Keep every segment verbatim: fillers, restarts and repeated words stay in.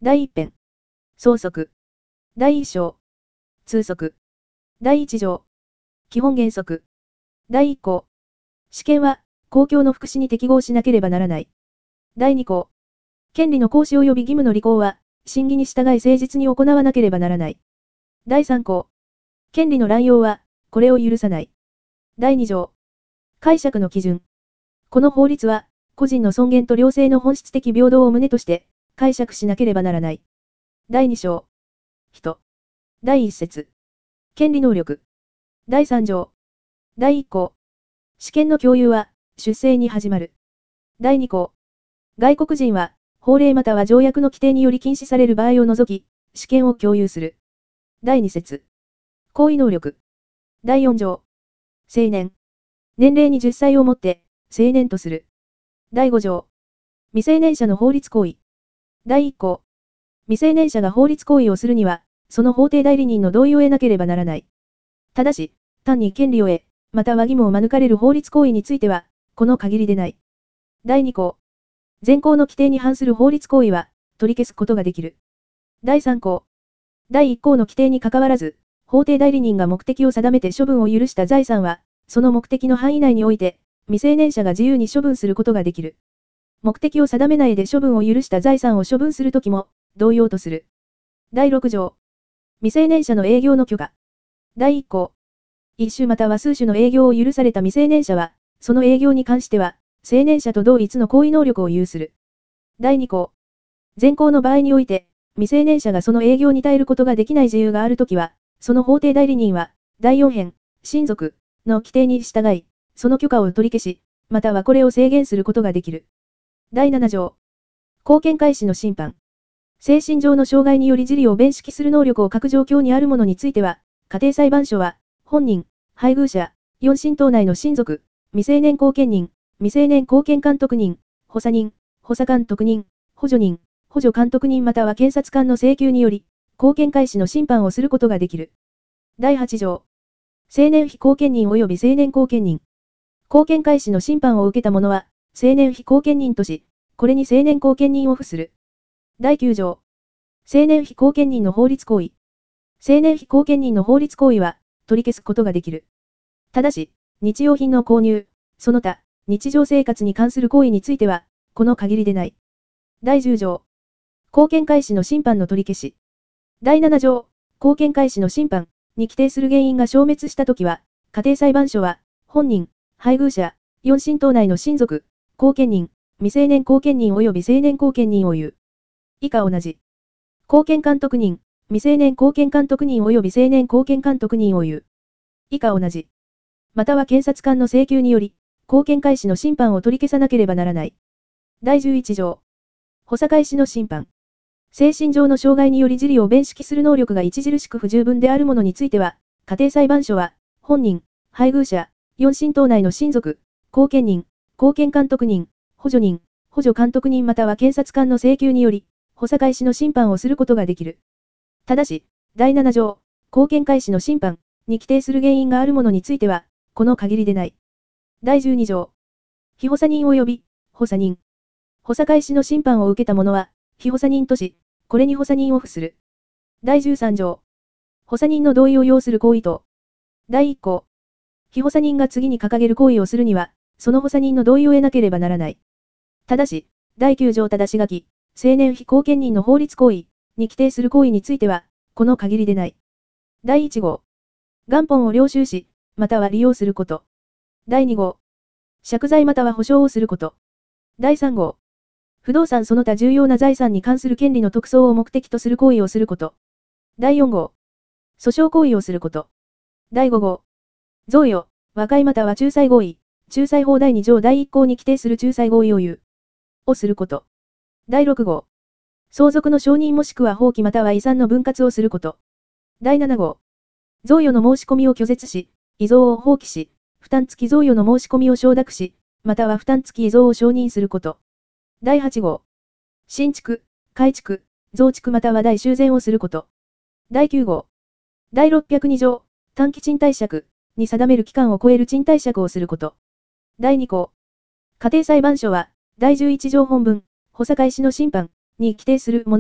だいいっ編。相則。だいいっ章。通則。だいいち条。基本原則。だいいっ項。試験は、公共の福祉に適合しなければならない。だいに項。権利の行使及び義務の履行は、審議に従い誠実に行わなければならない。だいさん項。権利の乱用は、これを許さない。だいに条。解釈の基準。この法律は、個人の尊厳と両性の本質的平等を旨として、解釈しなければならない。だいに章。人。だいいっ節。権利能力。だいさん条。だいいっ項。試験の共有は、出生に始まる。だいに項。外国人は、法令または条約の規定により禁止される場合を除き、試験を共有する。だいに節。行為能力。だいよん条。成年。年齢にじゅっさいをもって、成年とする。だいご条。未成年者の法律行為。だいいっ項。未成年者が法律行為をするには、その法定代理人の同意を得なければならない。ただし、単に権利を得、または義務を免れる法律行為については、この限りでない。だいに項。現行の規定に反する法律行為は、取り消すことができる。だいさん項。だいいっ項の規定にかかわらず、法定代理人が目的を定めて処分を許した財産は、その目的の範囲内において、未成年者が自由に処分することができる。目的を定めないで処分を許した財産を処分するときも、同様とする。だいろく条。未成年者の営業の許可。だいいっ項。一種または数種の営業を許された未成年者は、その営業に関しては、成年者と同一の行為能力を有する。だいに項。現行の場合において、未成年者がその営業に耐えることができない事由があるときは、その法定代理人は、だいよん編、親族の規定に従い、その許可を取り消し、またはこれを制限することができる。だいなな条。公権開始の審判。精神上の障害により自利を弁識する能力を欠く状況にある者については、家庭裁判所は、本人、配偶者、四親等内の親族、未成年後見人、未成年後見監督人、補佐人、補佐監督人、補助人、補助監督人または検察官の請求により、公権開始の審判をすることができる。だいはち条。成年非後見人及び成年後見人。公権開始の審判を受けた者は、成年非後見人とし、これに成年後見人を付する。だいきゅう条。成年非後見人の法律行為。成年非後見人の法律行為は、取り消すことができる。ただし、日用品の購入、その他、日常生活に関する行為については、この限りでない。だいじゅう条。公権開始の審判の取り消し。だいなな条。公権開始の審判に規定する原因が消滅したときは、家庭裁判所は、本人、配偶者、四親等内の親族、後見人、未成年後見人及び成年後見人を言う。以下同じ。後見監督人、未成年後見監督人及び成年後見監督人を言う。以下同じ。または検察官の請求により、公権開始の審判を取り消さなければならない。だいじゅういち条。補佐開始の審判。精神上の障害により自利を弁識する能力が著しく不十分である者については、家庭裁判所は、本人、配偶者、四親等内の親族、後見人、後見監督人、補助人、補助監督人または検察官の請求により、補佐開始の審判をすることができる。ただし、だいなな条、公権開始の審判に規定する原因がある者については、この限りでない。だいじゅうに条。被補佐人及び、補佐人。補佐開始の審判を受けた者は、被補佐人とし、これに補佐人を付する。だいじゅうさん条。補佐人の同意を要する行為等。だいいっ項。被補佐人が次に掲げる行為をするには、その補佐人の同意を得なければならない。ただし、だいきゅう条ただし書き、成年非後見人の法律行為に規定する行為については、この限りでない。だいいち号。元本を領収し、または利用すること。だいに号。借財または保証をすること。だいさん号。不動産その他重要な財産に関する権利の特措を目的とする行為をすること。だいよん号。訴訟行為をすること。だいご号。贈与、和解または仲裁合意、仲裁法だいに条だいいっ項に規定する仲裁合意を言う。をすること。だいろく号。相続の承認もしくは放棄または遺産の分割をすること。だいなな号。贈与の申し込みを拒絶し、遺贈を放棄し、負担付き贈与の申し込みを承諾し、または負担付き遺贈を承認すること。だいはち号。新築、改築、増築または大修繕をすること。だいきゅう号。だいろっぴゃくに条、短期賃貸借に定める期間を超える賃貸借をすること。だいに項。家庭裁判所は、だいじゅういち条本文、補佐開始の審判に規定するもの、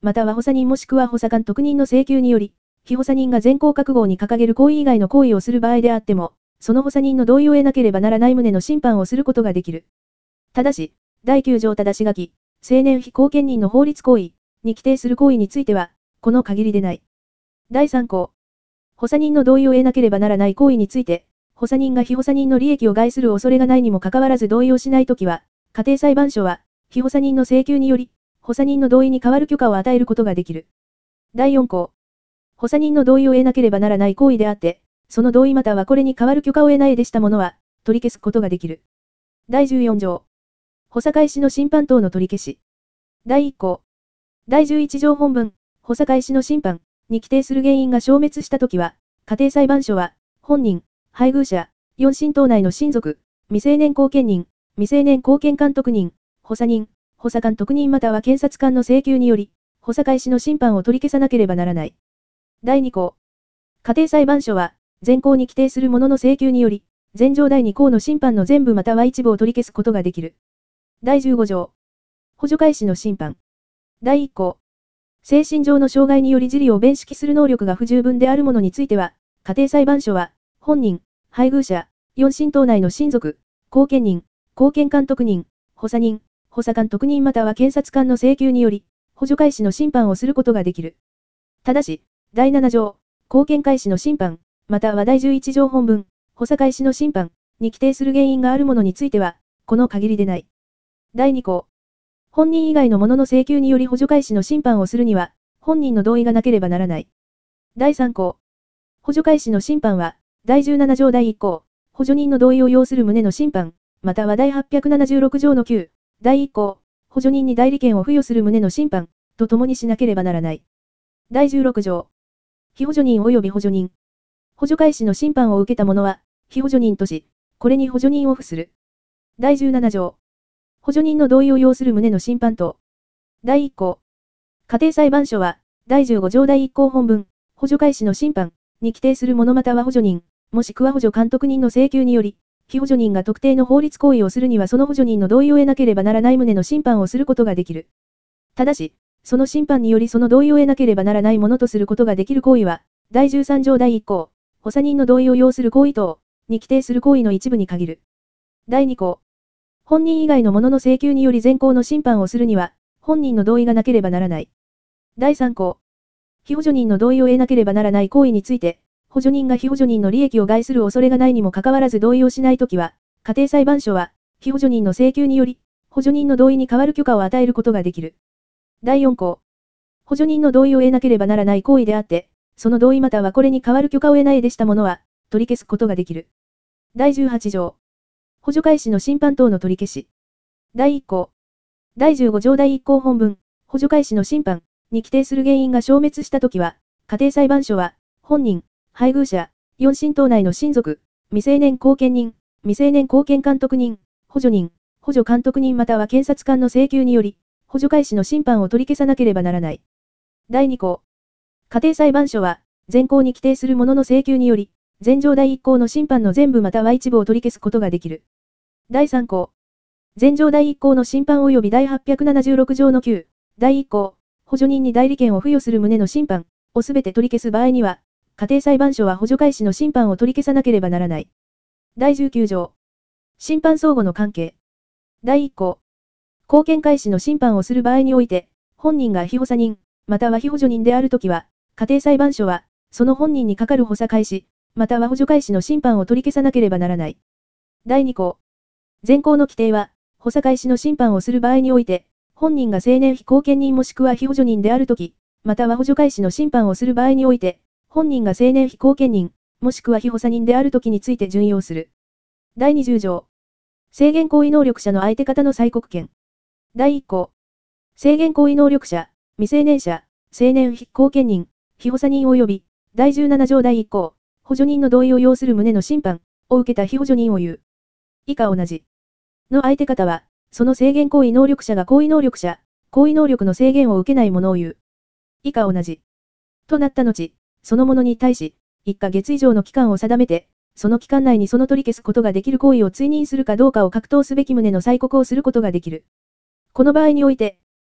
または補佐人もしくは補佐官特任の請求により、被補佐人が全項覚悟に掲げる行為以外の行為をする場合であっても、その補佐人の同意を得なければならない旨の審判をすることができる。ただし、だいきゅう条ただし書き、青年非後見人の法律行為に規定する行為については、この限りでない。だいさん項。補佐人の同意を得なければならない行為について、補佐人が被補佐人の利益を害する恐れがないにもかかわらず同意をしないときは、家庭裁判所は、被補佐人の請求により、補佐人の同意に代わる許可を与えることができる。だいよん項。補佐人の同意を得なければならない行為であって、その同意またはこれに代わる許可を得ないでしたものは、取り消すことができる。だいじゅうよん条。補佐開始の審判等の取り消し。だいいっ項。だいじゅういち条本文、補佐開始の審判に規定する原因が消滅したときは、家庭裁判所は、本人、配偶者、四親等内の親族、未成年後見人、未成年後見監督人、補佐人、補佐官特任または検察官の請求により、補佐開始の審判を取り消さなければならない。だいに項。家庭裁判所は、前項に規定する者の請求により、前条だいに項の審判の全部または一部を取り消すことができる。だいじゅうご条。補助開始の審判。だいいっ項。精神上の障害により自利を弁識する能力が不十分である者については、家庭裁判所は、本人、配偶者、四親等内の親族、後見人、後見監督人、補佐人、補佐官特任または検察官の請求により、補助開始の審判をすることができる。ただし、だいなな条、後見開始の審判、またはだいじゅういち条本文、補佐開始の審判に規定する原因がある者については、この限りでない。だいに項。本人以外の者の請求により補助開始の審判をするには、本人の同意がなければならない。だいさん項。補助開始の審判は、だいじゅうなな条だいいっ項、補助人の同意を要する旨の審判、またはだいはっぴゃくななじゅうろく条のきゅう、だいいっ項、補助人に代理権を付与する旨の審判、とともにしなければならない。だいじゅうろく条。被補助人及び補助人。補助開始の審判を受けた者は、被補助人とし、これに補助人を付する。だいじゅうなな条。補助人の同意を要する旨の審判等。だいいっ項。家庭裁判所は、だいじゅうご条だいいっ項本文、補助開始の審判に規定する者または補助人、もしくは補助監督人の請求により、被補助人が特定の法律行為をするにはその補助人の同意を得なければならない旨の審判をすることができる。ただし、その審判によりその同意を得なければならないものとすることができる行為は、だいじゅうさん条だいいっ項、補佐人の同意を要する行為等に規定する行為の一部に限る。だいに項。本人以外の者の請求により前項の審判をするには、本人の同意がなければならない。だいさん項。被補助人の同意を得なければならない行為について、補助人が被補助人の利益を害する恐れがないにもかかわらず同意をしないときは、家庭裁判所は、被補助人の請求により、補助人の同意に代わる許可を与えることができる。だいよん項。補助人の同意を得なければならない行為であって、その同意またはこれに代わる許可を得ないでしたものは、取り消すことができる。だいじゅうはち条。補助開始の審判等の取り消し。だいいっ項。だいじゅうご条だいいっ項本文、補助開始の審判に規定する原因が消滅したときは、家庭裁判所は、本人、配偶者、四親等内の親族、未成年後見人、未成年後見監督人、補助人、補助監督人または検察官の請求により、補助開始の審判を取り消さなければならない。だいに項。家庭裁判所は、前項に規定する者の請求により、前条だいいっ項の審判の全部または一部を取り消すことができる。だいさん項。前条だいいっ項の審判及びだいはっぴゃくななじゅうろく条のきゅう、だいいっ項、補助人に代理権を付与する旨の審判をすべて取り消す場合には、家庭裁判所は補助開始の審判を取り消さなければならない。だいじゅうきゅう条。審判相互の関係。だいいっ項。後見開始の審判をする場合において、本人が被補佐人、または被補助人であるときは、家庭裁判所は、その本人にかかる補佐開始、または補助開始の審判を取り消さなければならない。だいに項。前項の規定は、補佐開始の審判をする場合において、本人が成年非後見人もしくは被補助人であるとき、または補助開始の審判をする場合において、本人が成年非後見人、もしくは被補佐人であるときについて準用する。だいにじゅう条。制限行為能力者の相手方の催告権。だいいっ項。制限行為能力者、未成年者、成年非後見人、被補佐人及び、だいじゅうなな条だいいっ項、補助人の同意を要する旨の審判を受けた被補助人を言う。以下同じ。の相手方は、その制限行為能力者が行為能力者、行為能力の制限を受けないものを言う。以下同じ。となった後、その者に対し、いっかげつ以上の期間を定めて、その期間内にその取り消すことができる行為を追認するかどうかを格闘すべき旨の催告をすることができる。この場合において、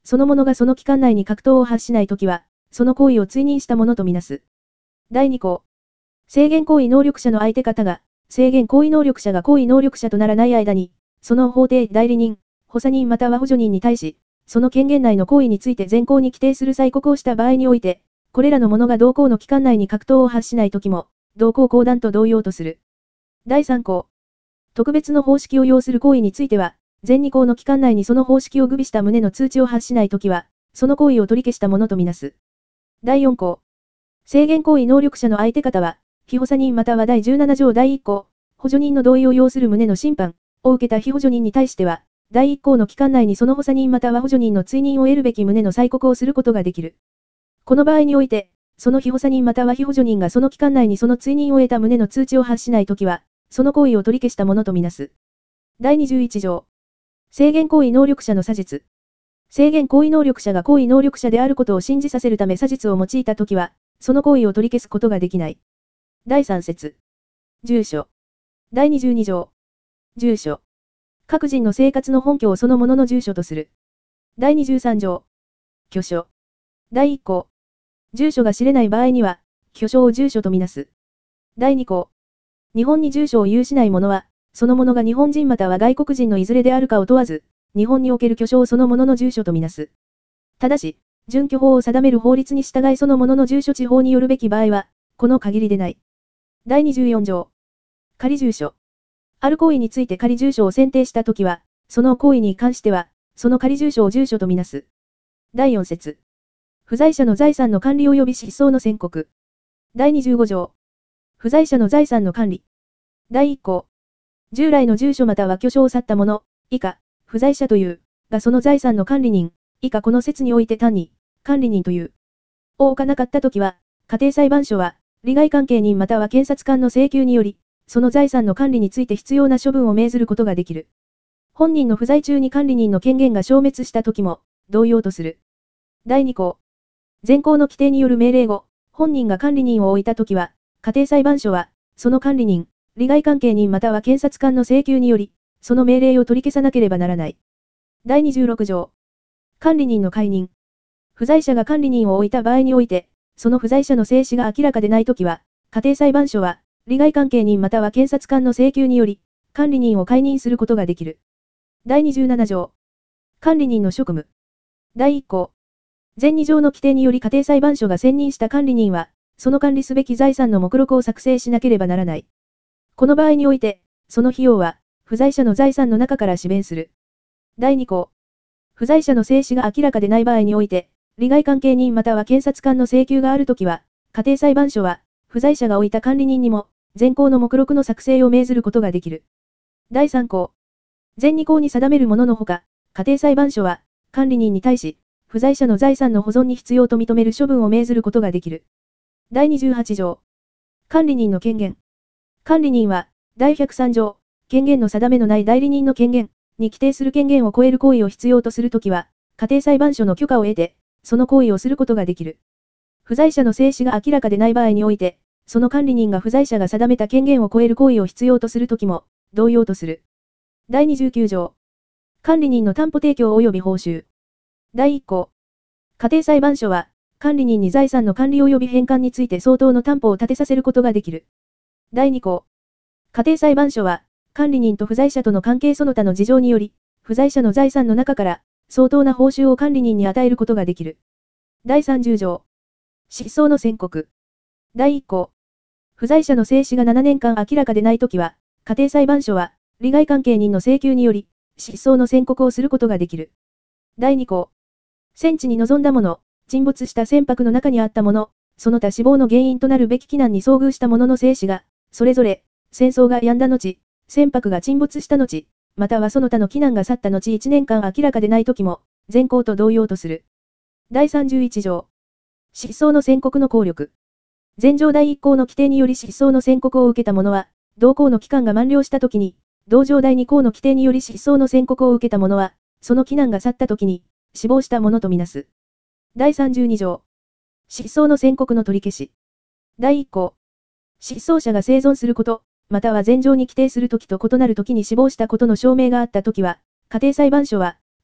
その者がその期間内に格闘を発しないときは、その行為を追認したものとみなす。だいに項。制限行為能力者の相手方が、制限行為能力者が行為能力者とならない間に、その法定代理人、補佐人または補助人に対し、その権限内の行為について前項に規定する催告をした場合において、これらの者が同項の期間内に格闘を発しないときも、同項公団と同様とする。だいさん項。特別の方式を要する行為については、前に項の期間内にその方式を具備した旨の通知を発しないときは、その行為を取り消したものとみなす。だいよん項。制限行為能力者の相手方は、被補佐人またはだいじゅうなな条だいいっ項、補助人の同意を要する旨の審判を受けた被補助人に対しては、だいいっ項の期間内にその補佐人または補助人の追認を得るべき旨の催告をすることができる。この場合において、その被補佐人または被補助人がその期間内にその追認を得た旨の通知を発しないときは、その行為を取り消したものとみなす。だいにじゅういち条。制限行為能力者の詐実。制限行為能力者が行為能力者であることを信じさせるため詐実を用いたときは、その行為を取り消すことができない。だいさん節。住所。だいにじゅうに条。住所。各人の生活の本拠をそのものの住所とする。だいにじゅうさん条。居所。だいいっ項。住所が知れない場合には、居所を住所とみなす。だいに項。日本に住所を有しない者は、その者が日本人または外国人のいずれであるかを問わず、日本における居所をその者の住所とみなす。ただし、準拠法を定める法律に従いその者の住所地方によるべき場合は、この限りでない。だいにじゅうよん条。仮住所。ある行為について仮住所を選定したときは、その行為に関しては、その仮住所を住所とみなす。だいよん節。不在者の財産の管理及び失踪の宣告。だいにじゅうご条。不在者の財産の管理。だいいっ項。従来の住所または居所を去った者、以下、不在者という、がその財産の管理人、以下この説において単に、管理人という。を置かなかったときは、家庭裁判所は、利害関係人または検察官の請求により、その財産の管理について必要な処分を命ずることができる。本人の不在中に管理人の権限が消滅したときも、同様とする。だいに項。前項の規定による命令後、本人が管理人を置いたときは、家庭裁判所は、その管理人、利害関係人または検察官の請求により、その命令を取り消さなければならない。だいにじゅうろく条。管理人の解任。不在者が管理人を置いた場合において、その不在者の生死が明らかでないときは、家庭裁判所は、利害関係人または検察官の請求により、管理人を解任することができる。だいにじゅうなな条。管理人の職務。だいいっ項。前に条の規定により家庭裁判所が選任した管理人は、その管理すべき財産の目録を作成しなければならない。この場合において、その費用は、不在者の財産の中から支弁する。だいに項。不在者の生死が明らかでない場合において、利害関係人または検察官の請求があるときは、家庭裁判所は、不在者が置いた管理人にも、前項の目録の作成を命ずることができる。だいさん項。前に項に定めるもののほか、家庭裁判所は、管理人に対し、不在者の財産の保存に必要と認める処分を命ずることができる。だいにじゅうはち条。管理人の権限。管理人は、だいひゃくさん条、権限の定めのない代理人の権限に規定する権限を超える行為を必要とするときは、家庭裁判所の許可を得て、その行為をすることができる。不在者の生死が明らかでない場合において、その管理人が不在者が定めた権限を超える行為を必要とするときも、同様とする。だいにじゅうきゅう条。管理人の担保提供及び報酬。だいいっ項。家庭裁判所は、管理人に財産の管理及び返還について相当の担保を立てさせることができる。だいに項。家庭裁判所は、管理人と不在者との関係その他の事情により、不在者の財産の中から、相当な報酬を管理人に与えることができる。だいさんじゅう条。失踪の宣告。だいいっ項。不在者の生死がななねんかん明らかでないときは、家庭裁判所は、利害関係人の請求により、失踪の宣告をすることができる。だいに項。戦地に臨んだ者、沈没した船舶の中にあった者、その他死亡の原因となるべき危難に遭遇した者の生死が、それぞれ、戦争が止んだ後、船舶が沈没した後、またはその他の危難が去った後いちねんかん明らかでないときも、前項と同様とする。だいさんじゅういち条。失踪の宣告の効力。前条だいいっ項の規定により失踪の宣告を受けた者は、同項の期間が満了したときに、同条だいに項の規定により失踪の宣告を受けた者は、その危難が去ったときに、死亡した者とみなす。だいさんじゅうに条。失踪の宣告の取り消し。だいいっ項。失踪者が生存すること、または前条に規定するときと異なるときに死亡したことの証明があったときは、家庭裁判所は、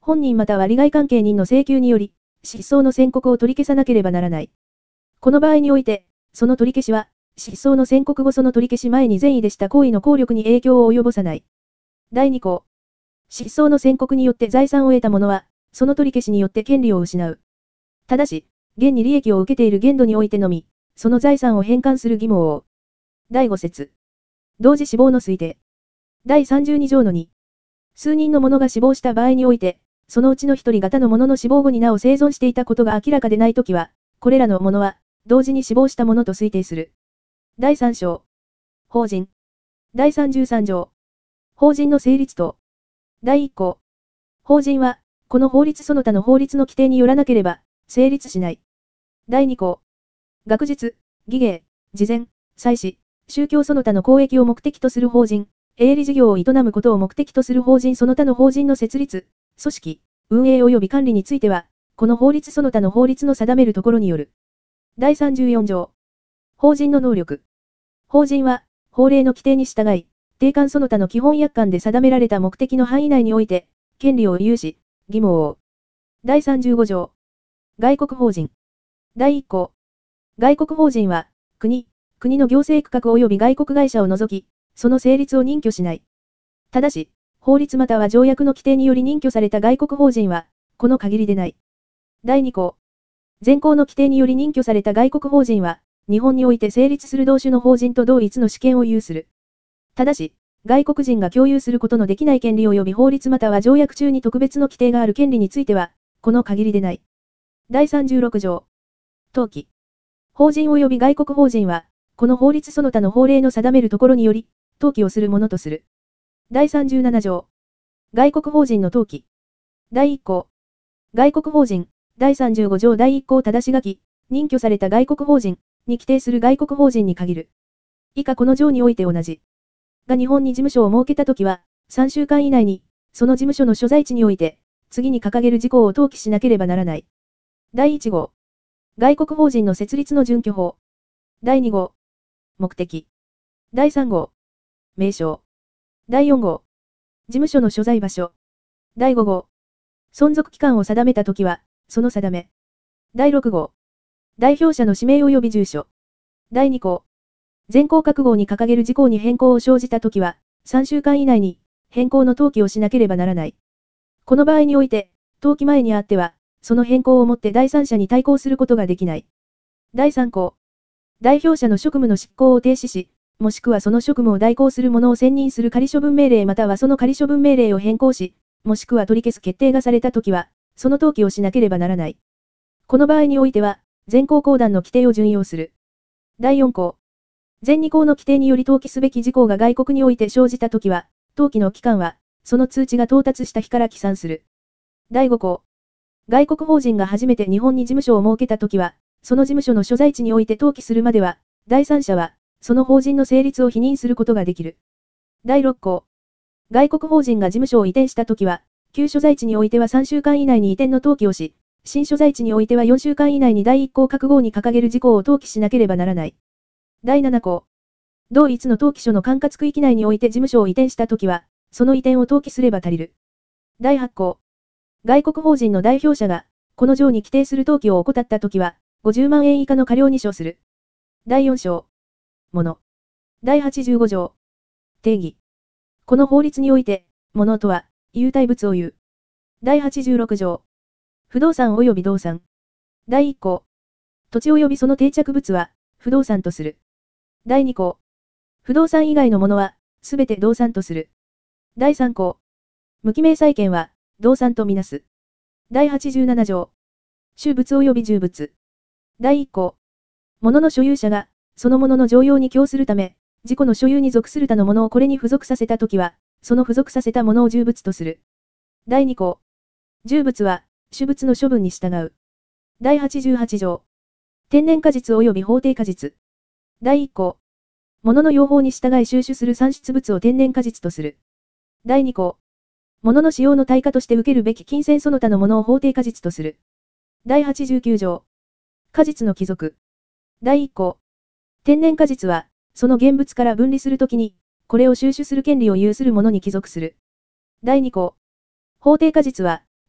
本人または利害関係人の請求により、失踪の宣告を取り消さなければならない。この場合において、その取り消しは、失踪の宣告後その取り消し前に善意でした行為の効力に影響を及ぼさない。だいに項。失踪の宣告によって財産を得た者は、その取り消しによって権利を失う。ただし、現に利益を受けている限度においてのみ、その財産を返還する義務を負う。だいご節。同時死亡の推定。だいさんじゅうに条のに。数人の者が死亡した場合において、そのうちの一人方の者の死亡後になお生存していたことが明らかでないときは、これらの者は、同時に死亡した者と推定する。だいさん章。法人。だいさんじゅうさん条。法人の成立等。だいいっ項。法人は、この法律その他の法律の規定によらなければ、成立しない。だいに項。学術、技芸、慈善、祭祀、宗教その他の公益を目的とする法人、営利事業を営むことを目的とする法人その他の法人の設立、組織、運営及び管理については、この法律その他の法律の定めるところによる。だいさんじゅうよん条。法人の能力。法人は、法令の規定に従い、定款その他の基本約款で定められた目的の範囲内において、権利を有し、義務を負う。だいさんじゅうご条。外国法人。だいいっ項。外国法人は、国、国の行政区画及び外国会社を除き、その成立を認許しない。ただし、法律または条約の規定により認許された外国法人は、この限りでない。だいに項。現行の規定により認許された外国法人は、日本において成立する同種の法人と同一の主権を有する。ただし、外国人が共有することのできない権利及び法律または条約中に特別の規定がある権利については、この限りでない。だいさんじゅうろく条。登記。法人及び外国法人は、この法律その他の法令の定めるところにより、登記をするものとする。だいさんじゅうなな条。外国法人の登記。だいいっ項。外国法人、だいさんじゅうご条だいいっ項ただし書き、認許された外国法人に規定する外国法人に限る。以下この条において同じ。が日本に事務所を設けたときは、さんしゅうかん以内に、その事務所の所在地において、次に掲げる事項を登記しなければならない。だいいち号。外国法人の設立の準拠法。だいに号。目的。だいさん号。名称。だいよん号。事務所の所在場所。だいご号。存続期間を定めたときは、その定め。だいろく号。代表者の氏名及び住所。だいに項。前項各号に掲げる事項に変更を生じたときは、さんしゅうかん以内に、変更の登記をしなければならない。この場合において、登記前にあっては、その変更をもって第三者に対抗することができない。だいさん項。代表者の職務の執行を停止し、もしくはその職務を代行する者を選任する仮処分命令またはその仮処分命令を変更し、もしくは取り消す決定がされたときは、その登記をしなければならない。この場合においては、前項公団の規定を準用する。だいよん項。前に項の規定により登記すべき事項が外国において生じたときは、登記の期間は、その通知が到達した日から起算する。だいご項。外国法人が初めて日本に事務所を設けたときは、その事務所の所在地において登記するまでは、第三者は、その法人の成立を否認することができる。だいろっ項。外国法人が事務所を移転したときは、旧所在地においてはさんしゅうかん以内に移転の登記をし、新所在地においてはよんしゅうかん以内にだいいっ項各号に掲げる事項を登記しなければならない。だいなな項。同一の登記所の管轄区域内において事務所を移転したときは、その移転を登記すれば足りる。だいはち項。外国法人の代表者が、この条に規定する登記を怠ったときは、ごじゅうまんえん以下の過料に処する。だいよん章。もの。だいはちじゅうご条。定義。この法律において、ものとは、有体物を言う。だいはちじゅうろく条。不動産及び動産。だいいっ項。土地及びその定着物は、不動産とする。だいに項。不動産以外のものは、すべて動産とする。だいさん項。無記名債権は、動産とみなす。だいはちじゅうなな条。種物及び重物。だいいっ項。物の所有者が、その物の常用に供するため、自己の所有に属する他の物をこれに付属させたときは、その付属させた物を重物とする。だいに項。重物は、種物の処分に従う。だいはちじゅうはち条。天然果実及び法定果実。だいいっ項。物の用法に従い収取する産出物を天然果実とする。だいに項。物の使用の対価として受けるべき金銭その他の物を法定果実とする。だいはちじゅうきゅう条。果実の帰属。だいいっ項。天然果実は、その現物から分離するときに、これを収取する権利を有する者に帰属する。だいに項。法定果実は、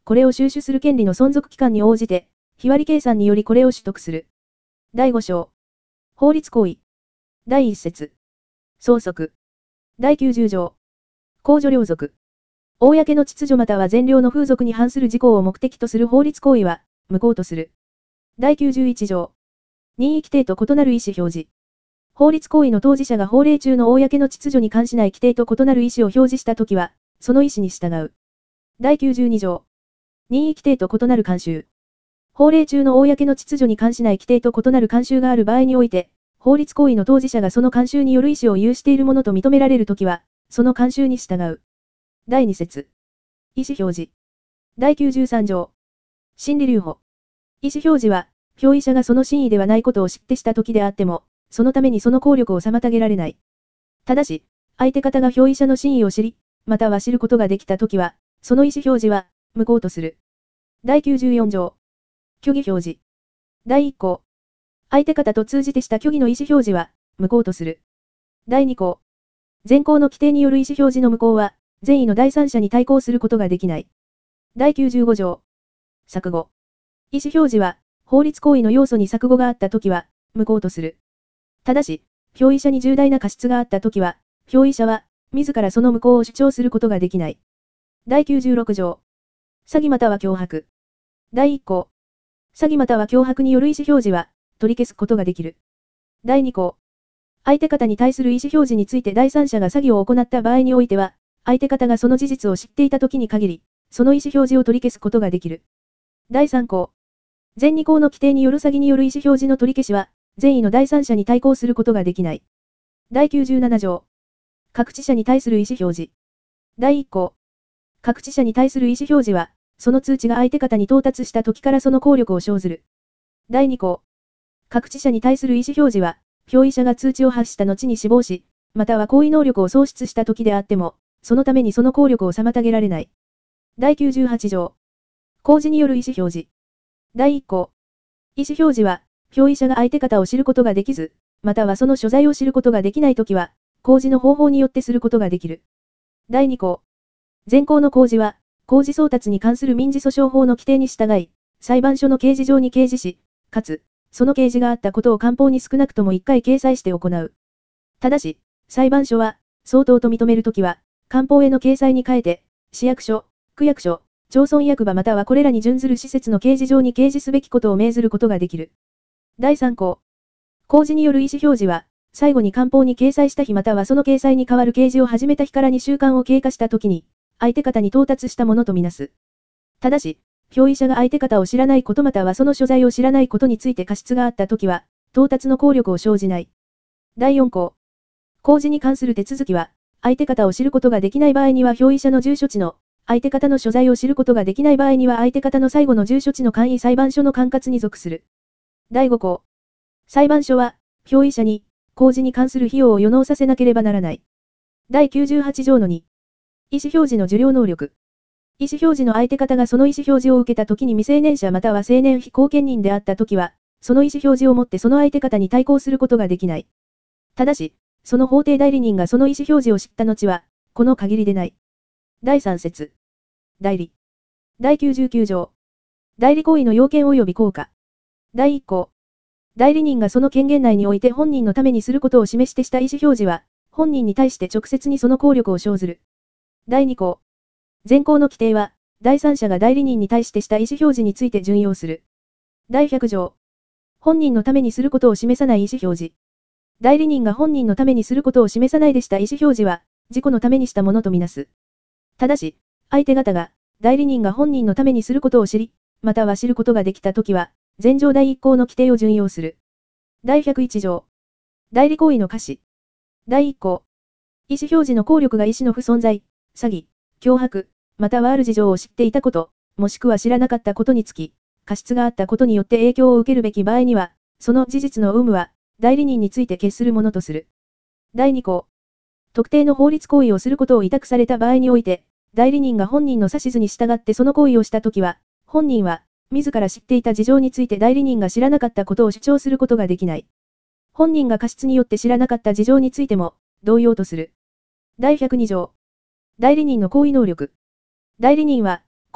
これを収取する権利の存続期間に応じて、日割り計算によりこれを取得する。だいご章。法律行為。だいいっ節。相続。だいきゅうじゅう条。公序良俗。公の秩序または善良の風俗に反する事項を目的とする法律行為は、無効とする。だいきゅうじゅういち条。任意規定と異なる意思表示。法律行為の当事者が法令中の公の秩序に関しない規定と異なる意思を表示したときは、その意思に従う。だいきゅうじゅうに条。任意規定と異なる慣習。法令中の公の秩序に関しない規定と異なる慣習がある場合において、法律行為の当事者がその慣習による意思を有しているものと認められるときは、その慣習に従う。だいに節。意思表示。だいきゅうじゅうさん条。審理留保。意思表示は、表意者がその真意ではないことを知ってしたときであっても、そのためにその効力を妨げられない。ただし、相手方が表意者の真意を知り、または知ることができたときは、その意思表示は、無効とする。だいきゅうじゅうよん条。虚偽表示。だいいっ項。相手方と通じてした虚偽の意思表示は、無効とする。だいに項。前項の規定による意思表示の無効は、善意の第三者に対抗することができない。だいきゅうじゅうご条。錯誤。意思表示は、法律行為の要素に錯誤があったときは、無効とする。ただし、表意者に重大な過失があったときは、表意者は、自らその無効を主張することができない。だいきゅうじゅうろく条。詐欺または脅迫。だいいっ項。詐欺または脅迫による意思表示は、取り消すことができる。だいに項。相手方に対する意思表示について第三者が詐欺を行った場合においては、相手方がその事実を知っていたときに限り、その意思表示を取り消すことができる。だいさん項。前に項の規定による詐欺による意思表示の取り消しは、善意の第三者に対抗することができない。だいきゅうじゅうなな条。各知者に対する意思表示。だいいっ項。各知者に対する意思表示は、その通知が相手方に到達した時からその効力を生ずる。だいに項。各知者に対する意思表示は、表意者が通知を発した後に死亡し、または行為能力を喪失した時であっても、そのためにその効力を妨げられない。だいきゅうじゅうはち条。公示による意思表示。だいいっ項。意思表示は、表意者が相手方を知ることができず、またはその所在を知ることができないときは、公示の方法によってすることができる。だいに項。前項の公示は、公示送達に関する民事訴訟法の規定に従い、裁判所の掲示上に掲示し、かつ、その掲示があったことを官報に少なくともいっかい掲載して行う。ただし、裁判所は、相当と認めるときは、官報への掲載に変えて、市役所、区役所、町村役場またはこれらに準ずる施設の掲示上に掲示すべきことを命ずることができる。だいさん項。公示による意思表示は、最後に官報に掲載した日またはその掲載に代わる掲示を始めた日からにしゅうかんを経過したときに、相手方に到達したものとみなす。ただし、表意者が相手方を知らないことまたはその所在を知らないことについて過失があったときは、到達の効力を生じない。だいよん項。公示に関する手続きは、相手方を知ることができない場合には表意者の住所地の、相手方の所在を知ることができない場合には相手方の最後の住所地の簡易裁判所の管轄に属する。だいご項。裁判所は、表意者に、公示に関する費用を余納させなければならない。だいきゅうじゅうはち条のに。意思表示の受領能力。意思表示の相手方がその意思表示を受けたときに未成年者または成年非後見人であったときは、その意思表示をもってその相手方に対抗することができない。ただし、その法定代理人がその意思表示を知った後は、この限りでない。だいさん節。代理。だいきゅうじゅうきゅう条。代理行為の要件及び効果。だいいっ項。代理人がその権限内において本人のためにすることを示してした意思表示は、本人に対して直接にその効力を生ずる。だいに項。前項の規定は、第三者が代理人に対してした意思表示について準用する。だいひゃく条。本人のためにすることを示さない意思表示。代理人が本人のためにすることを示さないでした意思表示は、自己のためにしたものとみなす。ただし、相手方が、代理人が本人のためにすることを知り、または知ることができたときは、前条第一項の規定を準用する。だいひゃくいち条。代理行為の可視。だいいっ項。意思表示の効力が意思の不存在、詐欺、脅迫、またはある事情を知っていたこと、もしくは知らなかったことにつき、過失があったことによって影響を受けるべき場合には、その事実の有無は、代理人について決するものとする。だいに項。特定の法律行為をすることを委託された場合において、代理人が本人の指図に従ってその行為をしたときは、本人は、自ら知っていた事情について代理人が知らなかったことを主張することができない。本人が過失によって知らなかった事情についても、同様とする。だいひゃくに条。代理人の行為能力。代理人は、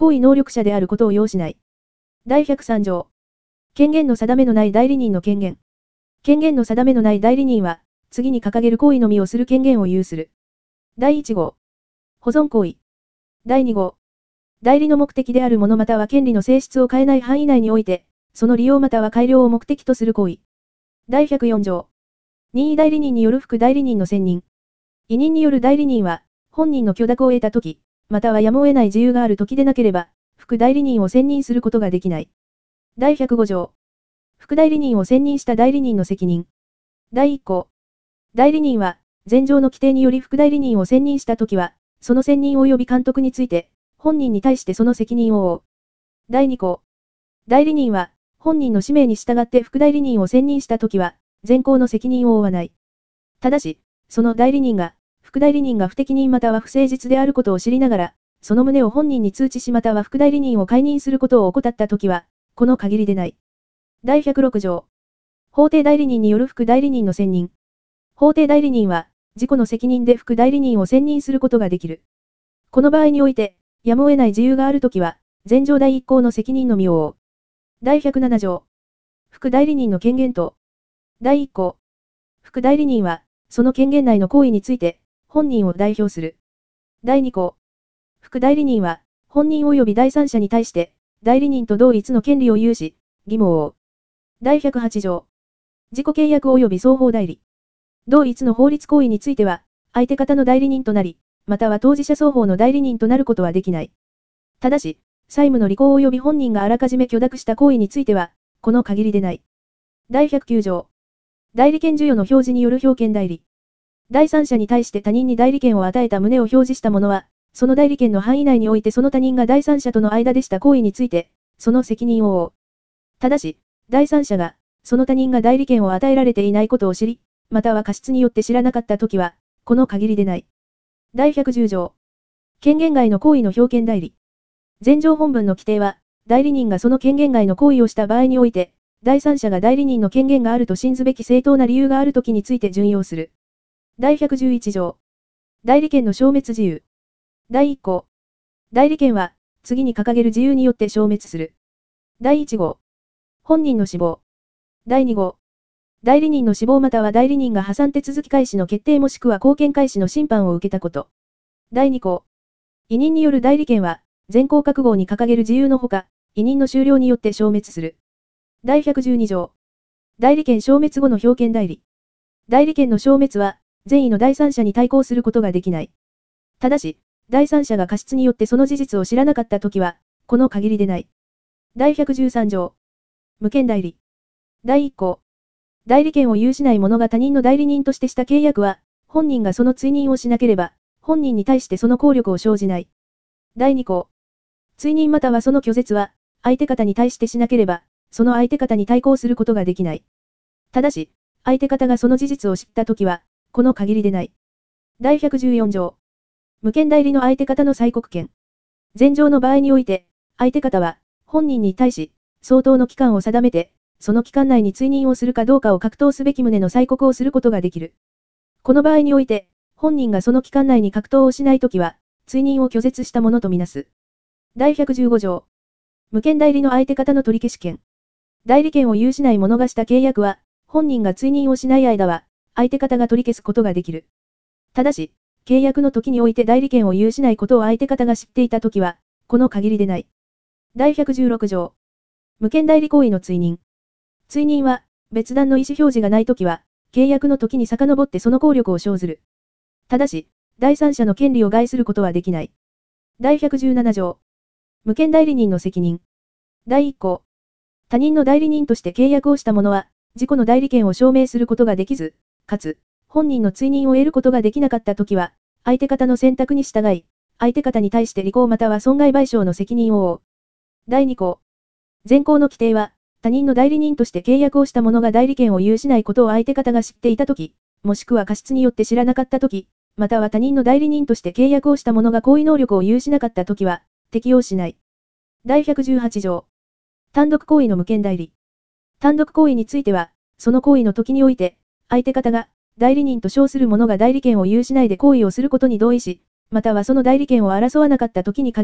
行為能力者であることを要しない。だいひゃくさん条。権限の定めのない代理人の権限。権限の定めのない代理人は、次に掲げる行為のみをする権限を有する。だいいち号。保存行為。だいに号。代理の目的であるものまたは権利の性質を変えない範囲内において、その利用または改良を目的とする行為。だいひゃくよん条。任意代理人による副代理人の選任。委任による代理人は、本人の許諾を得たとき、またはやむを得ない自由があるときでなければ、副代理人を選任することができない。だいひゃくご条。副代理人を選任した代理人の責任。だいいっ項。代理人は、前条の規定により副代理人を選任したときは、その選任及び監督について、本人に対してその責任を負う。だいに項。代理人は、本人の使命に従って副代理人を選任したときは、前項の責任を負わない。ただし、その代理人が、副代理人が不適任または不誠実であることを知りながら、その旨を本人に通知しまたは副代理人を解任することを怠ったときは、この限りでない。だいひゃくろく条。法定代理人による副代理人の選任。法定代理人は、自己の責任で副代理人を選任することができる。この場合において、やむを得ない自由があるときは、前条第一項の責任のみを負う。だいひゃくなな条。副代理人の権限と。だいいっ項。副代理人は、その権限内の行為について、本人を代表する。だいに項。副代理人は、本人及び第三者に対して、代理人と同一の権利を有し、義務を負う。だいひゃくはち条。自己契約及び双方代理。同一の法律行為については、相手方の代理人となり、または当事者双方の代理人となることはできない。ただし、債務の履行及び本人があらかじめ許諾した行為については、この限りでない。だいひゃくきゅう条。代理権授与の表示による表権代理。第三者に対して他人に代理権を与えた旨を表示した者は、その代理権の範囲内においてその他人が第三者との間でした行為について、その責任を負う。ただし、第三者が、その他人が代理権を与えられていないことを知り、または過失によって知らなかったときは、この限りでない。だいひゃくじゅう条。権限外の行為の表権代理。前条本文の規定は、代理人がその権限外の行為をした場合において、第三者が代理人の権限があると信ずべき正当な理由があるときについて準用する。だいひゃくじゅういち条。代理権の消滅自由。だいいっ項。代理権は、次に掲げる自由によって消滅する。だいいち号。本人の死亡。だいに号。代理人の死亡または代理人が破産手続き開始の決定もしくは後見開始の審判を受けたこと。だいに項。委任による代理権は、前項各号に掲げる自由のほか、委任の終了によって消滅する。だいひゃくじゅうに条。代理権消滅後の表権代理。代理権の消滅は、善意の第三者に対抗することができない。ただし、第三者が過失によってその事実を知らなかったときは、この限りでない。だいひゃくじゅうさん条。無権代理。だいいっ項。代理権を有しない者が他人の代理人としてした契約は、本人がその追認をしなければ、本人に対してその効力を生じない。だいに項。追認またはその拒絶は、相手方に対してしなければ、その相手方に対抗することができない。ただし、相手方がその事実を知ったときは、この限りでない。だいひゃくじゅうよん条。無権代理の相手方の催告権。前条の場合において、相手方は、本人に対し、相当の期間を定めて、その期間内に追認をするかどうかを格闘すべき旨の催告をすることができる。この場合において、本人がその期間内に格闘をしないときは、追認を拒絶したものとみなす。だいひゃくじゅうご条。無権代理の相手方の取り消し権。代理権を有しない者がした契約は、本人が追認をしない間は、相手方が取り消すことができる。ただし、契約の時において代理権を有しないことを相手方が知っていたときは、この限りでない。だいひゃくじゅうろく条。無権代理行為の追認。追認は、別段の意思表示がないときは、契約の時に遡ってその効力を生ずる。ただし、第三者の権利を害することはできない。だいひゃくじゅうなな条。無権代理人の責任。だいいっ項。他人の代理人として契約をした者は、自己の代理権を証明することができず、かつ、本人の追認を得ることができなかったときは、相手方の選択に従い、相手方に対して履行または損害賠償の責任を負う。だいに項。前項の規定は、他人の代理人として契約をした者が代理権を有しないことを相手方が知っていたとき、もしくは過失によって知らなかったとき、または他人の代理人として契約をした者が行為能力を有しなかったときは、適用しない。だいひゃくじゅうはち条。単独行為の無権代理。単独行為については、その行為の時において、相手方が、代理人と称する者が代理権を有しないで行為をすることに同意し、またはその代理権を争わなかった時に限り、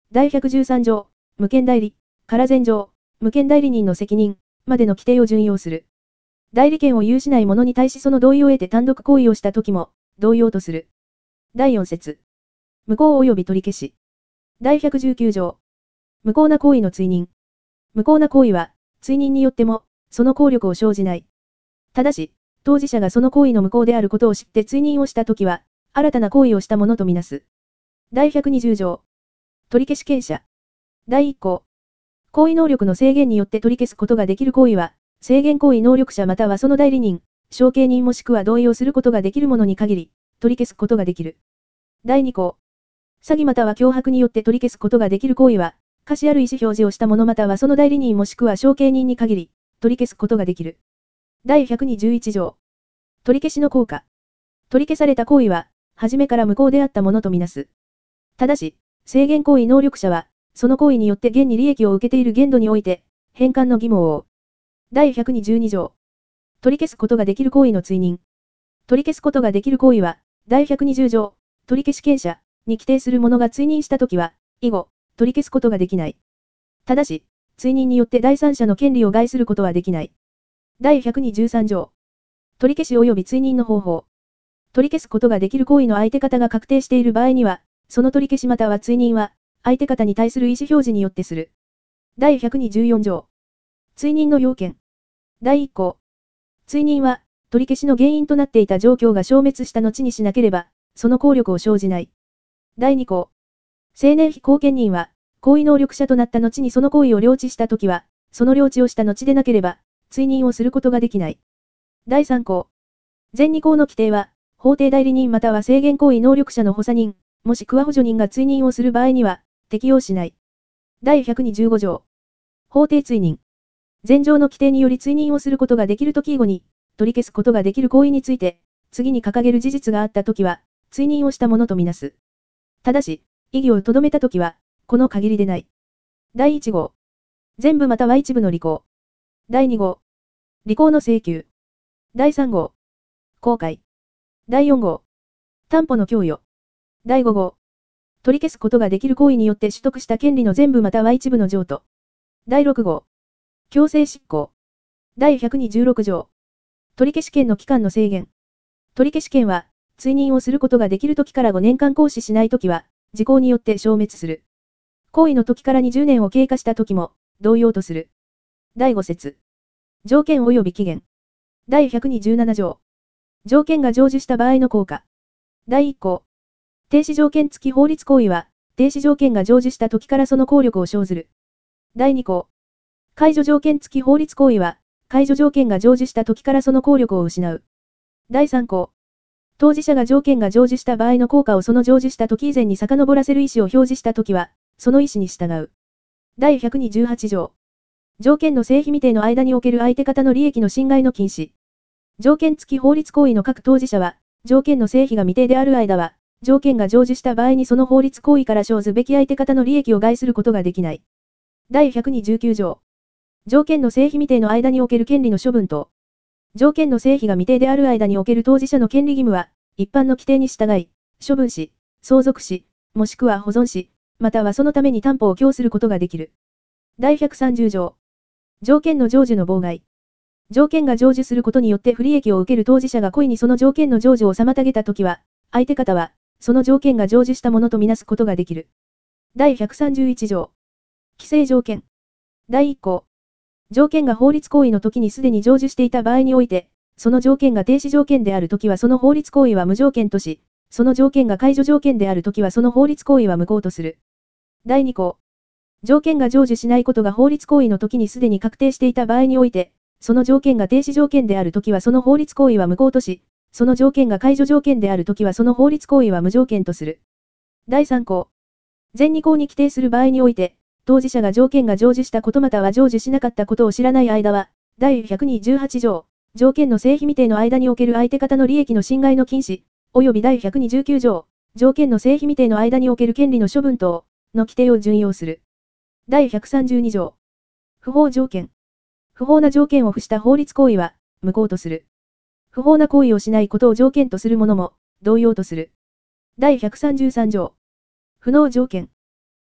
だいひゃくじゅうさん条、無権代理、から前条、無権代理人の責任、までの規定を準用する。代理権を有しない者に対しその同意を得て単独行為をしたときも、同様とする。だいよん節。無効及び取り消し。だいひゃくじゅうきゅう条。無効な行為の追認。無効な行為は、追認によっても、その効力を生じない。ただし、当事者がその行為の無効であることを知って追認をしたときは、新たな行為をしたものとみなす。だいひゃくにじゅう条。取り消し権者。だいいっ項。行為能力の制限によって取り消すことができる行為は、制限行為能力者またはその代理人、承継人もしくは同意をすることができる者に限り、取り消すことができる。だいに項。詐欺または脅迫によって取り消すことができる行為は、可視ある意思表示をした者またはその代理人もしくは承継人に限り、取り消すことができる。だいひゃくにじゅういち条。取り消しの効果。取り消された行為は、初めから無効であったものとみなす。ただし、制限行為能力者は、その行為によって現に利益を受けている限度において、返還の義務を負う。だいひゃくにじゅうに条。取り消すことができる行為の追認。取り消すことができる行為は、だいひゃくにじゅう条、取り消し権者に規定する者が追認したときは、以後、取り消すことができない。ただし、追認によって第三者の権利を害することはできない。だいひゃくにじゅうさん条。取り消し及び追認の方法。取り消すことができる行為の相手方が確定している場合には、その取り消しまたは追認は、相手方に対する意思表示によってする。だいひゃくにじゅうよん条。追認の要件。だいいっ項。追認は、取り消しの原因となっていた状況が消滅した後にしなければ、その効力を生じない。だいに項。成年非後見人は、行為能力者となった後にその行為を領知したときは、その領知をした後でなければ、追認をすることができない。だいさん項。前に項の規定は、法定代理人または制限行為能力者の補佐人、もしくは補助人が追認をする場合には、適用しない。だいひゃくにじゅうご条。法定追認。前条の規定により追認をすることができるとき以後に、取り消すことができる行為について、次に掲げる事実があったときは、追認をしたものとみなす。ただし、異議をとどめたときは、この限りでない。だいいち号。全部または一部の履行。だいに号。履行の請求。だいさん号。公開。だいよん号。担保の供与。だいご号。取り消すことができる行為によって取得した権利の全部または一部の譲渡。だいろく号。強制執行。だいひゃくにじゅうろく条。取り消し権の期間の制限。取り消し権は、追認をすることができるときからごねんかん行使しないときは、時効によって消滅する。行為の時からにじゅうねんを経過したときも、同様とする。だいご節。条件及び期限。だいひゃくにじゅうなな条。条件が成就した場合の効果。だいいっ項。停止条件付き法律行為は、停止条件が成就した時からその効力を生ずる。だいに項。解除条件付き法律行為は、解除条件が成就した時からその効力を失う。だいさん項。当事者が条件が成就した場合の効果をその成就した時以前に遡らせる意思を表示した時は、その意思に従う。だいひゃくにじゅうはち条。条件の成否未定の間における相手方の利益の侵害の禁止。条件付き法律行為の各当事者は、条件の成否が未定である間は、条件が成就した場合にその法律行為から生ずべき相手方の利益を害することができない。だいひゃくにじゅうきゅう条。条件の成否未定の間における権利の処分と、条件の成否が未定である間における当事者の権利義務は、一般の規定に従い、処分し、相続し、もしくは保存し、またはそのために担保を供することができる。だいひゃくさんじゅう条。条件の成就の妨害。条件が成就することによって不利益を受ける当事者が故意にその条件の成就を妨げたときは、相手方は、その条件が成就したものとみなすことができる。だいひゃくさんじゅういち条。規制条件。だいいっ項。条件が法律行為の時にすでに成就していた場合において、その条件が停止条件であるときはその法律行為は無条件とし、その条件が解除条件であるときはその法律行為は無効とする。だいに項。条件が成就しないことが法律行為の時にすでに確定していた場合において、その条件が停止条件であるときはその法律行為は無効とし、その条件が解除条件であるときはその法律行為は無条件とする。だいさん項。前に項に規定する場合において、当事者が条件が成就したことまたは成就しなかったことを知らない間は、だいひゃくにじゅうはち条、条件の成否未定の間における相手方の利益の侵害の禁止、及びだいひゃくにじゅうきゅう条、条件の成否未定の間における権利の処分等の規定を準用する。だいひゃくさんじゅうに条。不法条件。不法な条件を付した法律行為は、無効とする。不法な行為をしないことを条件とするものも、同様とする。だいひゃくさんじゅうさん条。不納条件。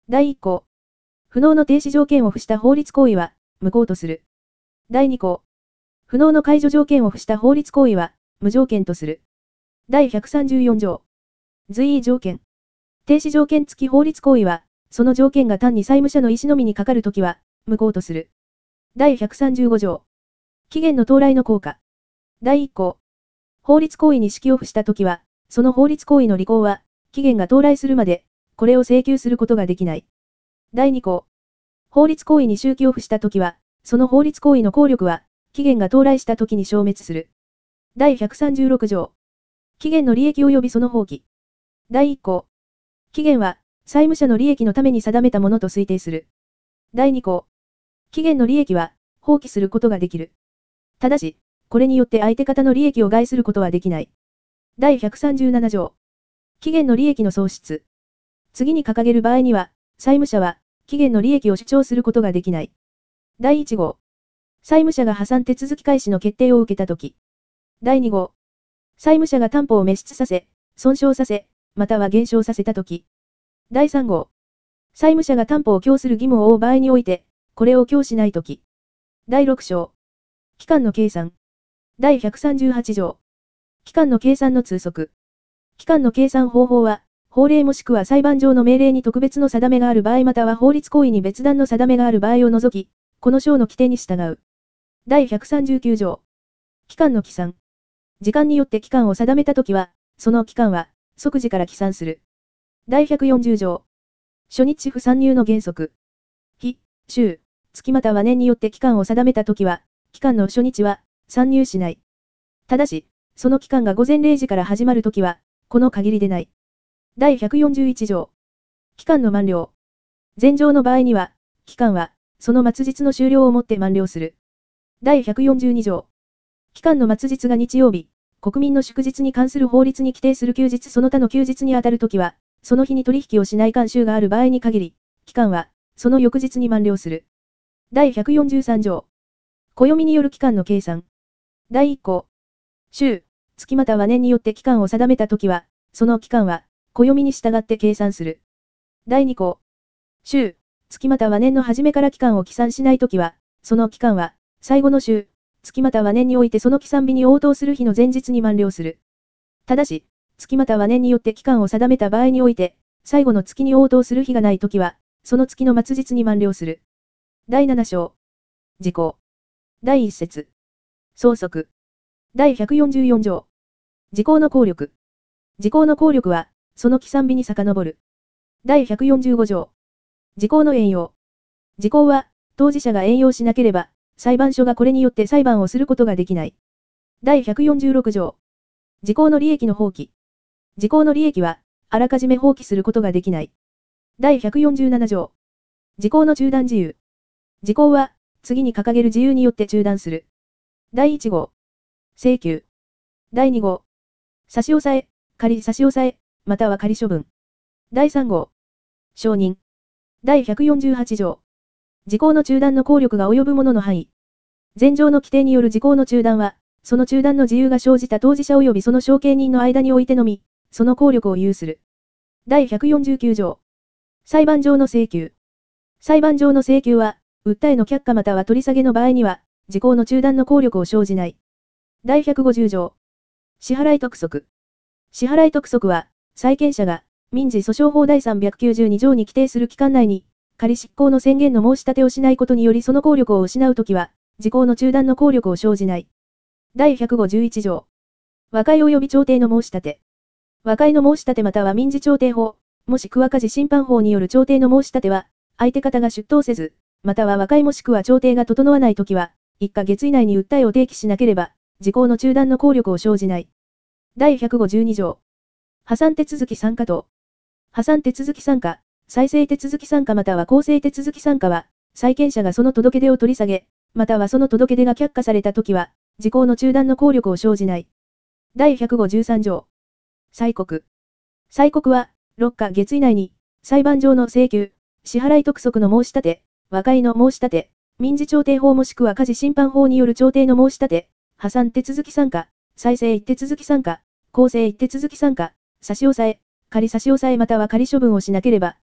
だいいっ項。不能の停止条件を付した法律行為は、無効とする。だいに項。不能の解除条件を付した法律行為は、無条件とする。だいひゃくさんじゅうよん条。随意条件。停止条件付き法律行為は、その条件が単に債務者の意思のみにかかるときは、無効とする。だいひゃくさんじゅうご条。期限の到来の効果。だいいっ項。法律行為に指揮を付したときは、その法律行為の履行は、期限が到来するまで、これを請求することができない。だいに項。法律行為に周期を付したときは、その法律行為の効力は、期限が到来したときに消滅する。だいひゃくさんじゅうろく条。期限の利益及びその放棄。だいいっ項。期限は、債務者の利益のために定めたものと推定する。だいに項。期限の利益は、放棄することができる。ただし、これによって相手方の利益を害することはできない。だいひゃくさんじゅうなな条。期限の利益の喪失。次に掲げる場合には、債務者は、期限の利益を主張することができない。だいいち号。債務者が破産手続き開始の決定を受けたとき。だいに号。債務者が担保を滅失させ、損傷させ、または減少させたとき。だいさん号。債務者が担保を供する義務を負う場合において、これを供しないとき。だいろく章。期間の計算。だいひゃくさんじゅうはち条。期間の計算の通則。期間の計算方法は、法令もしくは裁判上の命令に特別の定めがある場合または法律行為に別段の定めがある場合を除き、この章の規定に従う。だいひゃくさんじゅうきゅう条。期間の起算。時間によって期間を定めたときは、その期間は、即時から起算する。だいひゃくよんじゅう条。初日不参入の原則。日、週、月または年によって期間を定めたときは、期間の初日は、参入しない。ただし、その期間が午前れい時から始まるときは、この限りでない。だいひゃくよんじゅういち条。期間の満了。前条の場合には、期間は、その末日の終了をもって満了する。だいひゃくよんじゅうに条。期間の末日が日曜日、国民の祝日に関する法律に規定する休日その他の休日にあたるときは、その日に取引をしない慣習がある場合に限り、期間は、その翌日に満了する。だいひゃくよんじゅうさん条。暦による期間の計算。だいいっ項。週、月または年によって期間を定めたときは、その期間は、暦に従って計算する。だいに項。週、月または年の初めから期間を起算しないときは、その期間は、最後の週、月または年においてその起算日に応当する日の前日に満了する。ただし、月または年によって期間を定めた場合において、最後の月に応当する日がないときは、その月の末日に満了する。だいなな章。時効。だいいっ節。相続。だいひゃくよんじゅうよん条。時効の効力。時効の効力は、その起算日に遡る。だいひゃくよんじゅうご条。時効の援用。時効は、当事者が援用しなければ、裁判所がこれによって裁判をすることができない。だいひゃくよんじゅうろく条。時効の利益の放棄。時効の利益は、あらかじめ放棄することができない。だいひゃくよんじゅうなな条。時効の中断自由。時効は、次に掲げる自由によって中断する。だいいち号。請求。だいに号。差し押さえ、仮差し押さえ、または仮処分。だいさん号。承認。だいひゃくよんじゅうはち条。時効の中断の効力が及ぶものの範囲。前条の規定による時効の中断は、その中断の自由が生じた当事者及びその承継人の間においてのみ、その効力を有する。だいひゃくよんじゅうきゅう条。裁判上の請求。裁判上の請求は、訴えの却下または取り下げの場合には、時効の中断の効力を生じない。だいひゃくごじゅう条。支払い督促。支払い督促は、債権者が、民事訴訟法第さんびゃくきゅうじゅうに条に規定する期間内に、仮執行の宣言の申し立てをしないことによりその効力を失うときは、時効の中断の効力を生じない。だいひゃくごじゅういち条。和解及び調停の申し立て。和解の申し立てまたは民事調停法、もしくは家事審判法による調停の申し立ては、相手方が出頭せず、または和解もしくは調停が整わないときは、いっかげつ以内に訴えを提起しなければ、時効の中断の効力を生じない。だいひゃくごじゅうに条。破産手続き参加等。破産手続き参加、再生手続き参加または公正手続き参加は、債権者がその届け出を取り下げ、またはその届け出が却下されたときは、時効の中断の効力を生じない。だいひゃくごじゅうさん条。催告。催告は、ろっかげつ以内に、裁判上の請求、支払い督促の申し立て、和解の申し立て、民事調停法もしくは家事審判法による調停の申し立て、破産手続き参加、再生手続き参加、公正手続き参加、差し押さえ、仮差し押さえまたは仮処分をしなければ、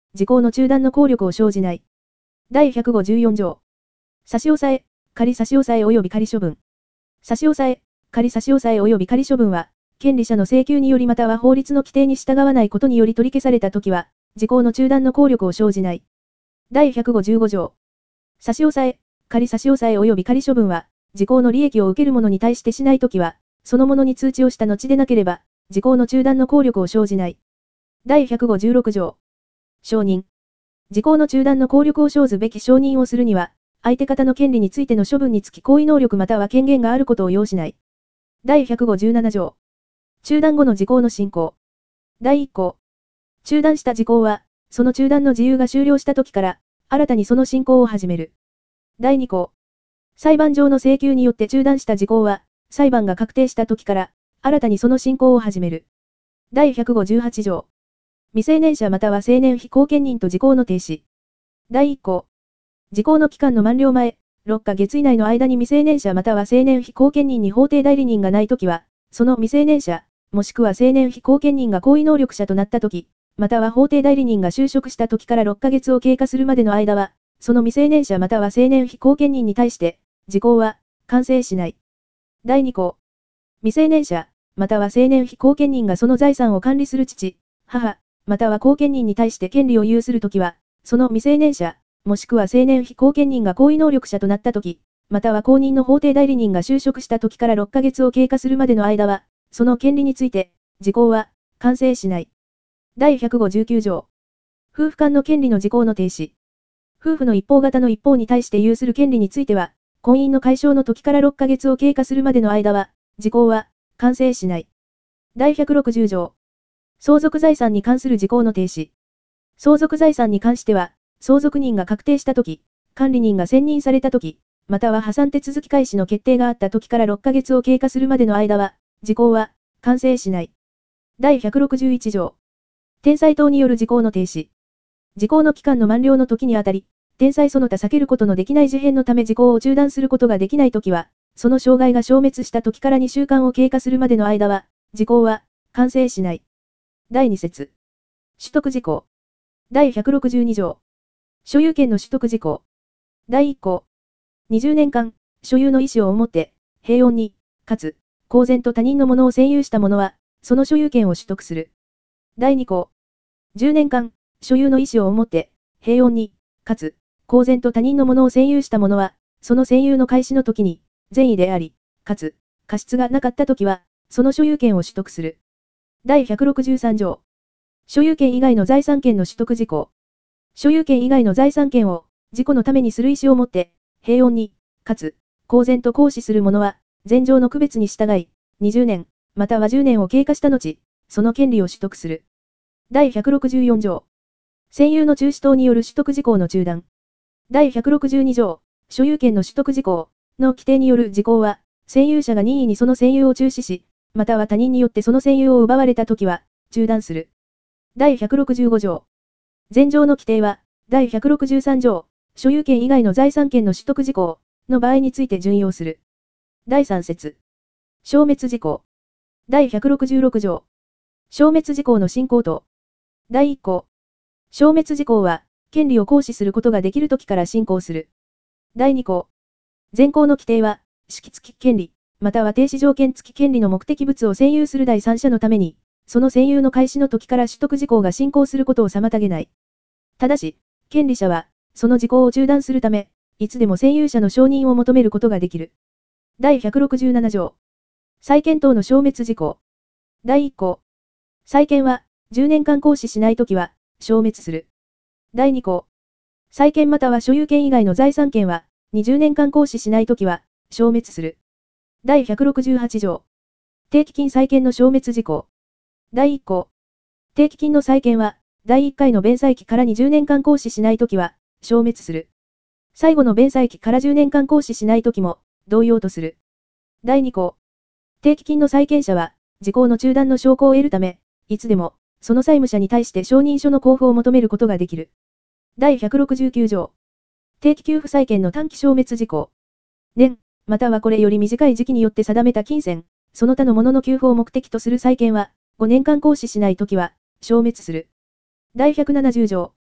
時効の中断の効力を生じない。だいひゃくごじゅうよん条。差し押さえ、仮差し押さえ及び仮処分。差し押さえ、仮差し押さえ及び仮処分は、権利者の請求によりまたは法律の規定に従わないことにより取り消されたときは、時効の中断の効力を生じない。だいひゃくごじゅうご条。差し押さえ、仮差し押さえ及び仮処分は、時効の利益を受ける者に対してしないときは、その者に通知をした後でなければ、時効の中断の効力を生じない。だいひゃくごじゅうろく条。承認。時効の中断の効力を生ずべき承認をするには、相手方の権利についての処分につき行為能力または権限があることを要しない。だいひゃくごじゅうなな条。中断後の時効の進行。だいいっ項。中断した時効は、その中断の事由が終了したときから、新たにその進行を始める。だいに項。裁判上の請求によって中断した時効は、裁判が確定したときから、新たにその進行を始める。だいひゃくごじゅうはち条。未成年者または成年非後見人と時効の停止。だいいっ項。時効の期間の満了前、ろっかげつ以内の間に未成年者または成年非後見人に法定代理人がないときは、その未成年者、もしくは成年非後見人が行為能力者となったとき、または法定代理人が就職したときからろっかげつを経過するまでの間は、その未成年者または成年非後見人に対して、時効は、完成しない。だいに項。未成年者、または成年非後見人がその財産を管理する父、母、または後見人に対して権利を有するときは、その未成年者、もしくは成年非後見人が行為能力者となったとき、または後任の法定代理人が就職したときからろっかげつを経過するまでの間は、その権利について、時効は、完成しない。だいひゃくごじゅうきゅう条。夫婦間の権利の時効の停止。夫婦の一方型の一方に対して有する権利については、婚姻の解消の時からろっかげつを経過するまでの間は、時効は、完成しない。だいひゃくろくじゅう条。相続財産に関する時効の停止。相続財産に関しては、相続人が確定したとき、管理人が選任されたとき、または破産手続き開始の決定があったときからろっかげつを経過するまでの間は、時効は、完成しない。だいひゃくろくじゅういち条。転載等による時効の停止。時効の期間の満了の時にあたり、転載その他避けることのできない事変のため時効を中断することができないときは、その障害が消滅した時からにしゅうかんを経過するまでの間は、時効は、完成しない。だいに節。取得時効。だいひゃくろくじゅうに条。所有権の取得時効。だいいっ項。にじゅうねんかん、所有の意思を持って、平穏に、かつ、公然と他人のものを占有した者は、その所有権を取得する。だいに項。じゅうねんかん、所有の意思を持って、平穏に、かつ、公然と他人のものを占有した者は、その占有の開始の時に、善意であり、かつ、過失がなかった時は、その所有権を取得する。だいひゃくろくじゅうさん条。所有権以外の財産権の取得時効。所有権以外の財産権を、自己のためにする意思を持って、平穏に、かつ、公然と行使する者は、前条の区別に従い、にじゅうねん、またはじゅうねんを経過した後、その権利を取得する。だいひゃくろくじゅうよん条。占有の中止等による取得時効の中断。だいひゃくろくじゅうに条。所有権の取得時効の規定による時効は、占有者が任意にその占有を中止し、または他人によってその占有を奪われたときは、中断する。だいひゃくろくじゅうご条。前条の規定は、だいひゃくろくじゅうさん条。所有権以外の財産権の取得時効の場合について準用する。だいさん節。消滅時効。だいひゃくろくじゅうろく条。消滅時効の進行と。だいいっ項。消滅時効は、権利を行使することができるときから進行する。だいに項。前項の規定は、式付き権利、または停止条件付き権利の目的物を占有する第三者のために、その占有の開始の時から取得時効が進行することを妨げない。ただし、権利者は、その時効を中断するため、いつでも占有者の承認を求めることができる。だいひゃくろくじゅうなな条。債権等の消滅時効。だいいっ項。債権は、じゅうねんかん行使しないときは、消滅する。だいに項。債権または所有権以外の財産権は、にじゅうねんかん行使しないときは、消滅する。だいひゃくろくじゅうはち条。定期金債権の消滅時効。だいいっ項。定期金の債権は、だいいっかいの弁済期からにじゅうねんかん行使しないときは、消滅する。最後の弁済期からじゅうねんかん行使しないときも、同様とする。だいに項。定期金の債権者は、時効の中断の証拠を得るため、いつでも、その債務者に対して承認書の交付を求めることができる。だいひゃくろくじゅうきゅう条。定期給付債権の短期消滅時効。年、またはこれより短い時期によって定めた金銭、その他のものの給付を目的とする債権は、ごねんかん行使しないときは、消滅する。だいひゃくななじゅう条。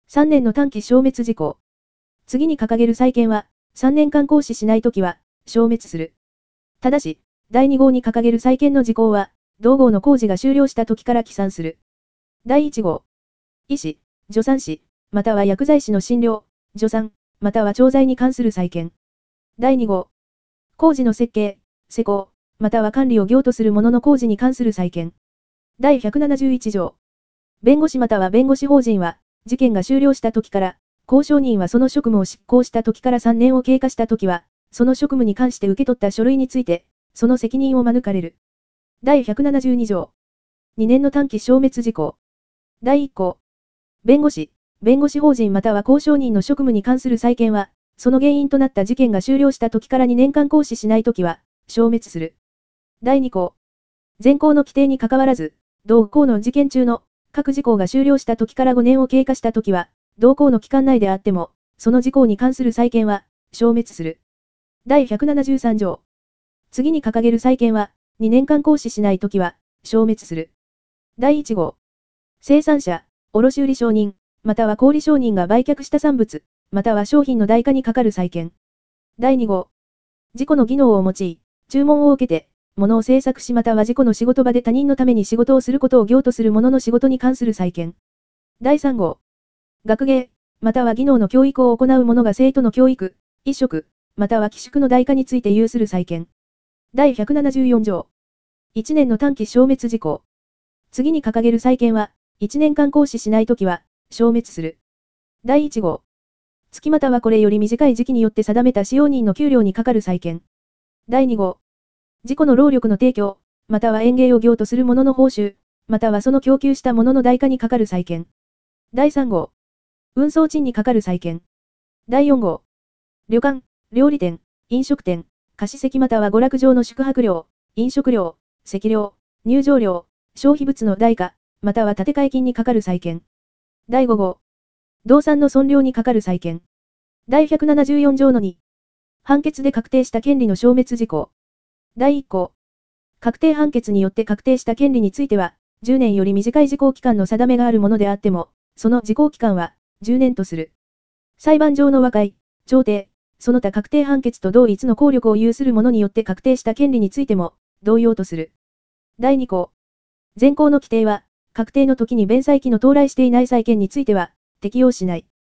さんねんの短期消滅事項。次に掲げる債権は、さんねんかん行使しないときは、消滅する。ただし、だいに号に掲げる債権の時効は、同号の工事が終了したときから起算する。だいいち号。医師、助産師、または薬剤師の診療、助産、または調剤に関する債権。だいに号。工事の設計、施工、または管理を業とするものの工事に関する債権。だいひゃくななじゅういち条。弁護士または弁護士法人は、事件が終了したときから、公証人はその職務を執行したときからさんねんを経過したときは、その職務に関して受け取った書類について、その責任を免れる。だいひゃくななじゅうに条。にねんの短期消滅事項。だいいっ項。弁護士、弁護士法人または公証人の職務に関する債権は、その原因となった事件が終了したときからにねんかん行使しないときは、消滅する。だいに項。前項の規定にかかわらず、同項の事件中の各事項が終了したときからごねんを経過したときは、同項の期間内であっても、その事項に関する債権は、消滅する。だいひゃくななじゅうさん条。次に掲げる債権は、にねんかん行使しないときは、消滅する。だいいち号。生産者、卸売商人、または小売商人が売却した産物、または商品の代価にかかる債権。だいに号。自己の技能を用い、注文を受けて、物を制作しまたは自己の仕事場で他人のために仕事をすることを業とする者の仕事に関する債権。だいさん号。学芸、または技能の教育を行う者が生徒の教育、一職、または寄宿の代価について有する債権。だいひゃくななじゅうよん条。いちねんの短期消滅事項。次に掲げる債権は、いちねんかん行使しないときは、消滅する。だいいち号。月またはこれより短い時期によって定めた使用人の給料にかかる債権。だいに号。自己の労力の提供、または園芸を業とする者の報酬、またはその供給した者の代価にかかる債権。だいさん号。運送賃にかかる債権。だいよん号。旅館、料理店、飲食店、貸席または娯楽場の宿泊料、飲食料、席料、入場料、消費物の代価、または建て替え金にかかる債権。だいご号。動産の損料にかかる債権。だいひゃくななじゅうよん条のに。判決で確定した権利の消滅事項。だいいっ項。確定判決によって確定した権利については、じゅうねんより短い時効期間の定めがあるものであっても、その時効期間は、じゅうねんとする。裁判上の和解、調停、その他確定判決と同一の効力を有する者によって確定した権利についても、同様とする。だいに項。前項の規定は、確定の時に弁済期の到来していない債権については、適用しない。